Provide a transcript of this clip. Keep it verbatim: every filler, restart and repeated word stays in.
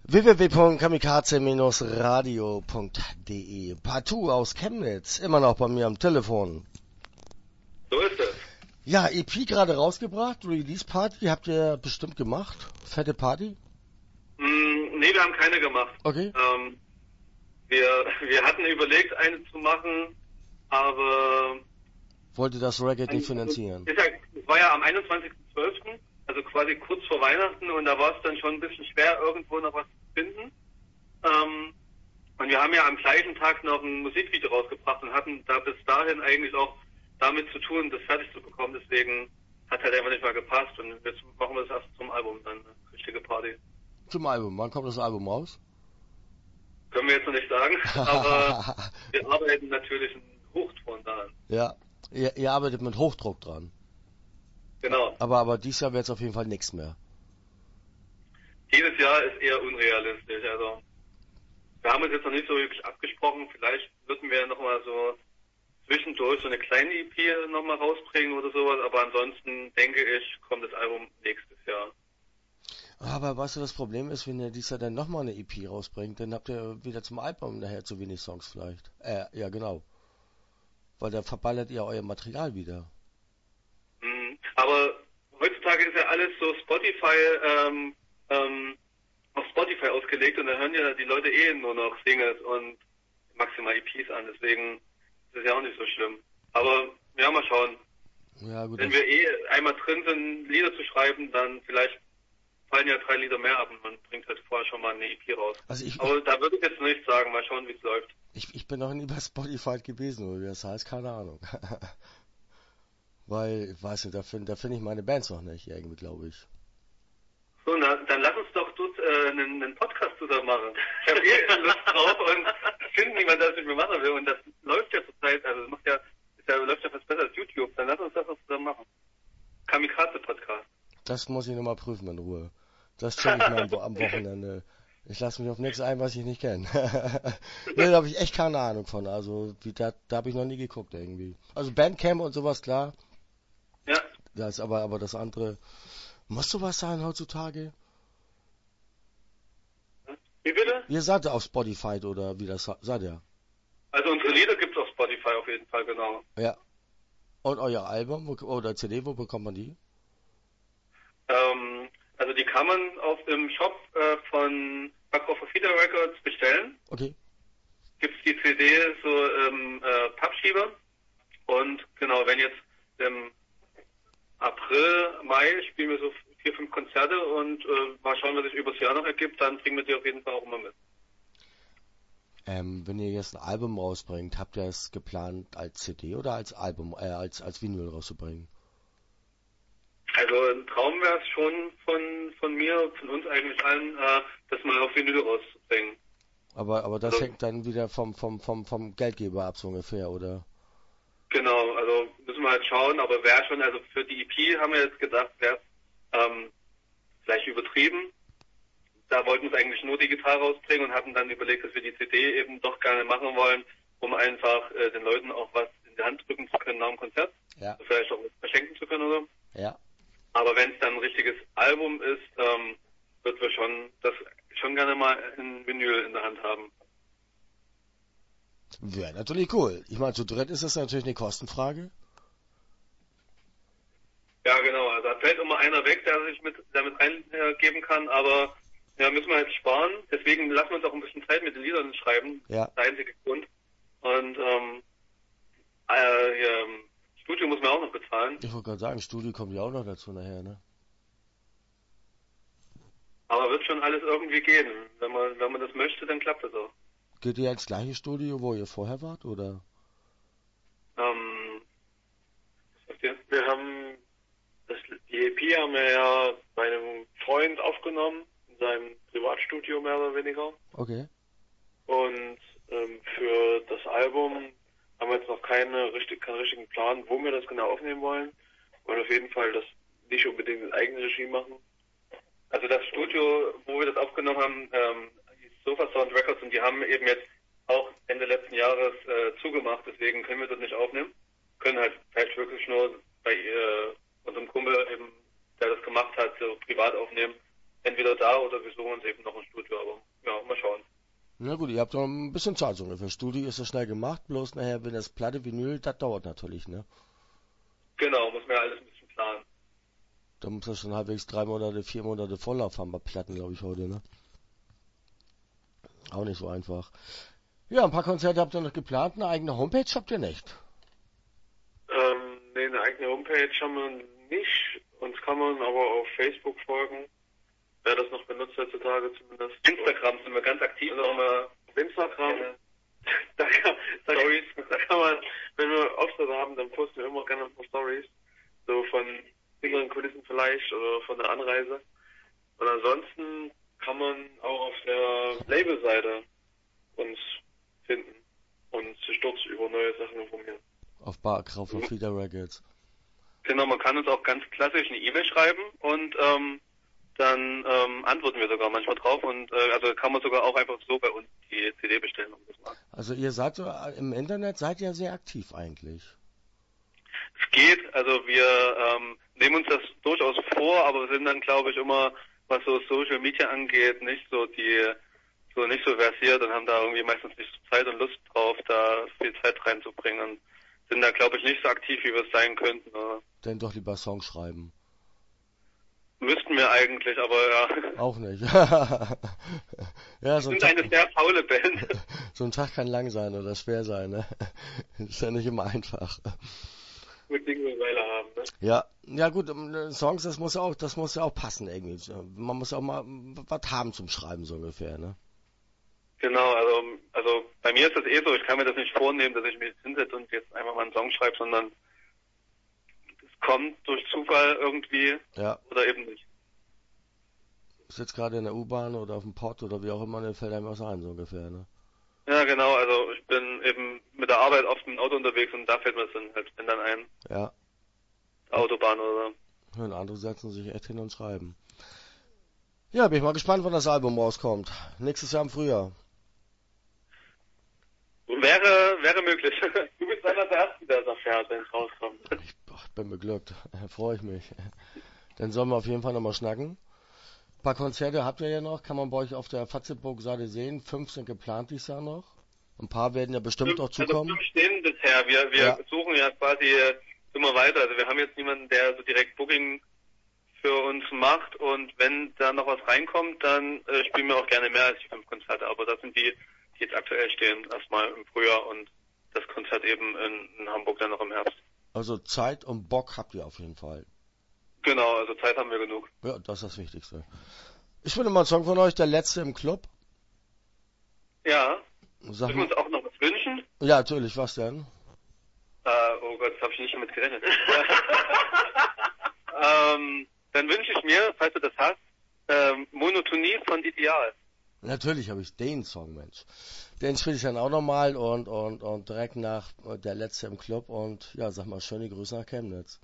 w w w punkt kamikaze Bindestrich radio punkt de. Partout aus Chemnitz, immer noch bei mir am Telefon. So ist es. Ja, E P gerade rausgebracht, Release Party, habt ihr bestimmt gemacht? Fette Party? Mm, nee, wir haben keine gemacht. Okay. Ähm, wir, wir hatten überlegt, eine zu machen, aber... Wollte das Racket nicht finanzieren? Es ja, war ja am einundzwanzigsten zwölften, also quasi kurz vor Weihnachten, und da war es dann schon ein bisschen schwer, irgendwo noch was zu finden. Ähm, und wir haben ja am gleichen Tag noch ein Musikvideo rausgebracht und hatten da bis dahin eigentlich auch damit zu tun, das fertig zu bekommen. Deswegen hat halt einfach nicht mal gepasst, und jetzt machen wir das erst zum Album dann, eine richtige Party. Zum Album, wann kommt das Album raus? Können wir jetzt noch nicht sagen, aber wir arbeiten natürlich einen Hochdruck daran. Ja, ihr, ihr arbeitet mit Hochdruck dran. Genau. Aber, aber dieses Jahr wird es auf jeden Fall nichts mehr. Dieses Jahr ist eher unrealistisch. Also wir haben uns jetzt noch nicht so wirklich abgesprochen. Vielleicht würden wir nochmal so zwischendurch so eine kleine E P nochmal rausbringen oder sowas. Aber ansonsten denke ich, kommt das Album nächstes Jahr. Aber weißt du, das Problem ist, wenn ihr dieses Jahr dann nochmal eine E P rausbringt, dann habt ihr wieder zum Album nachher zu wenig Songs vielleicht. Äh, ja genau. Weil da verballert ihr euer Material wieder. Mhm. Aber heutzutage ist ja alles so Spotify, ähm, ähm, auf Spotify ausgelegt, und da hören ja die Leute eh nur noch Singles und maximal E Ps an. Deswegen ist es ja auch nicht so schlimm. Aber ja, mal schauen. Ja, gut. Wenn wir eh einmal drin sind, Lieder zu schreiben, dann vielleicht fallen ja drei Lieder mehr ab und man bringt halt vorher schon mal eine E P raus. Also ich, Aber da würde ich jetzt nicht sagen, mal schauen, wie es läuft. Ich, ich bin noch nie bei Spotify gewesen, oder wie das heißt, keine Ahnung. Weil, ich weiß nicht, da finde da find ich meine Bands noch nicht, irgendwie, glaube ich. So, na, dann lass uns doch dort äh, einen, einen Podcast zusammen machen. Ich habe eh Lust drauf und finde niemand, der das mit mir machen will. Und das läuft ja zurzeit, also das macht ja, ist ja, läuft ja fast besser als YouTube. Dann lass uns das doch zusammen machen. Kamikaze-Podcast. Das muss ich nochmal prüfen in Ruhe. Das checke ich mal am, am Wochenende. Ich lasse mich auf nichts ein, was ich nicht kenne. Nee, da habe ich echt keine Ahnung von. Also, wie, da, da habe ich noch nie geguckt irgendwie. Also Bandcamp und sowas, klar. Ja. Das, aber, aber das andere, muss sowas sein heutzutage? Wie bitte? Ihr seid auf Spotify oder wie das seid ihr? Also unsere Lieder gibt's auf Spotify auf jeden Fall, genau. Ja. Und euer Album wo, oder C D, wo bekommt man die? Ähm, also die kann man auf dem Shop äh, von Backofafida Records bestellen. Okay. Gibt's die C D so im äh, Pappschieber. Und genau, wenn jetzt im April, Mai spielen wir so vier, fünf Konzerte und äh, mal schauen, was sich übers Jahr noch ergibt, dann bringen wir die auf jeden Fall auch immer mit. Ähm, wenn ihr jetzt ein Album rausbringt, habt ihr es geplant als C D oder als Album, äh, als, als Vinyl rauszubringen? Also ein Traum wäre es schon von, von mir, von uns eigentlich allen, äh, das mal auf Vinyl rauszubringen. Aber, aber das also, hängt dann wieder vom, vom, vom, vom Geldgeber ab, so ungefähr, oder? Genau, also müssen wir halt schauen, aber wäre schon, also für die E P haben wir jetzt gedacht, wäre ähm, vielleicht übertrieben. Da wollten wir eigentlich nur digital rausbringen und hatten dann überlegt, dass wir die C D eben doch gerne machen wollen, um einfach äh, den Leuten auch was in die Hand drücken zu können nach dem Konzert. Ja. Vielleicht auch was verschenken zu können oder so. Ja. Aber wenn es dann ein richtiges Album ist, ähm, wird wir schon das schon gerne mal in Vinyl in der Hand haben. Wäre natürlich cool. Ich meine, zu dritt ist das natürlich eine Kostenfrage. Ja, genau. Also da fällt immer einer weg, der sich mit damit reingeben kann, aber ja, müssen wir jetzt sparen. Deswegen lassen wir uns auch ein bisschen Zeit mit den Liedern schreiben. Ja. Das ist der einzige Grund. Und ähm, äh, ja, Studio muss man auch noch bezahlen. Ich wollte gerade sagen, Studio kommt ja auch noch dazu nachher, ne? Aber wird schon alles irgendwie gehen. Wenn man wenn man das möchte, dann klappt das auch. Geht ihr ins gleiche Studio, wo ihr vorher wart, oder? Ähm, was sagt ihr? Wir haben das, die E P haben wir ja bei einem Freund aufgenommen, in seinem Privatstudio mehr oder weniger. Okay. Und ähm, für das Album haben wir jetzt noch keine richtig, keinen richtigen Plan, wo wir das genau aufnehmen wollen. Wir wollen auf jeden Fall das nicht unbedingt in Eigenregie machen. Also das Studio, wo wir das aufgenommen haben, ähm, hieß Sofa Sound Records, und die haben eben jetzt auch Ende letzten Jahres äh, zugemacht, deswegen können wir das nicht aufnehmen. Können halt vielleicht wirklich nur bei äh, unserem Kumpel eben, der das gemacht hat, so privat aufnehmen. entweder da oder wir suchen uns eben noch ein Studio, aber ja, mal schauen. Na gut, ihr habt doch ein bisschen Zeit so ungefähr. Studio ist ja schnell gemacht, bloß nachher, wenn das Platte, Vinyl, das dauert natürlich, ne? Genau, muss man ja alles ein bisschen planen. Da muss man schon halbwegs drei Monate, vier Monate Vorlauf haben bei Platten, glaube ich, heute, ne? Auch nicht so einfach. Ja, ein paar Konzerte habt ihr noch geplant, eine eigene Homepage habt ihr nicht. Ähm, nee, eine eigene Homepage haben wir nicht. Uns kann man aber auf Facebook folgen. Wer das noch benutzt heutzutage zumindest. Instagram sind wir ganz aktiv. Also Nochmal auf Instagram. Ja. Da kann, da, da kann man, wenn wir Auftritte haben, dann posten wir immer gerne ein paar Stories. So von inneren Kulissen vielleicht oder von der Anreise. Und ansonsten kann man auch auf der Labelseite uns finden und sich dort über neue Sachen informieren. Auf Barkrauf und Feeder Records. Genau, man kann uns auch ganz klassisch eine E-Mail schreiben und ähm, dann ähm, antworten wir sogar manchmal drauf und äh, also kann man sogar auch einfach so bei uns die C D bestellen. Um das mal. Also ihr seid so, im Internet seid ihr sehr aktiv eigentlich. Es geht, also wir ähm, nehmen uns das durchaus vor, aber wir sind dann, glaube ich, immer, was so Social Media angeht, nicht so die, so nicht so versiert und haben da irgendwie meistens nicht so Zeit und Lust drauf, da viel Zeit reinzubringen und sind da, glaube ich, nicht so aktiv, wie wir es sein könnten. Oder? Denn doch lieber Songs schreiben. Müssten wir eigentlich, aber ja. Auch nicht. Ja, so ein Wir sind Tag, eine sehr faule Band. so ein Tag kann lang sein oder schwer sein, ne? Ist ja nicht immer einfach. Gut Ding will Weile haben, ne? Ja, ja gut, ähm, Songs, das muss ja auch, das muss ja auch passen irgendwie. Man muss auch mal was haben zum Schreiben so ungefähr, ne? Genau, also also bei mir ist das eh so, ich kann mir das nicht vornehmen, dass ich mich jetzt hinsetze und jetzt einfach mal einen Song schreibe, sondern es kommt durch Zufall irgendwie Ja. oder eben nicht. Ich sitze gerade in der U-Bahn oder auf dem Pott oder wie auch immer, dann fällt einem was ein, so ungefähr, ne? Ja, genau, also ich bin eben mit der Arbeit oft mit dem Auto unterwegs und da fällt mir das dann halt wenn dann ein. Ja. Autobahn oder so. Und andere setzen sich echt hin und schreiben. Ja, bin ich mal gespannt, wann das Album rauskommt. Nächstes Jahr im Frühjahr. Wäre, wäre möglich. Du bist einer der Ersten, der es erfährt, wenn es rauskommt. Ich boah, bin beglückt. Freue ich mich. Dann sollen wir auf jeden Fall nochmal schnacken. Ein paar Konzerte habt ihr ja noch, kann man bei euch auf der Fatzeburg-Seite sehen. Fünf sind geplant dieses Jahr noch. Ein paar werden ja bestimmt auch zukommen. Also fünf stehen bisher. Wir, wir Ja. suchen ja quasi immer weiter. Also wir haben jetzt niemanden, der so direkt Booking für uns macht und wenn da noch was reinkommt, dann äh, spielen wir auch gerne mehr als die fünf Konzerte. Aber das sind die, die jetzt aktuell stehen, erstmal im Frühjahr und das Konzert eben in, in Hamburg dann noch im Herbst. Also Zeit und Bock habt ihr auf jeden Fall. Genau, also Zeit haben wir genug. Ja, das ist das Wichtigste. Ich würde mal einen Song von euch, der letzte im Club. Ja, Sag dürfen wir mal. uns auch noch was wünschen? Ja, natürlich, was denn? Äh, oh Gott, das habe ich nicht damit gerechnet. ähm, dann wünsche ich mir, falls du das hast, ähm, Monotonie von Ideal. Natürlich habe ich den Song, Mensch. Den spiele ich dann auch nochmal und, und, und direkt nach äh, der letzte im Club und ja, sag mal, schöne Grüße nach Chemnitz.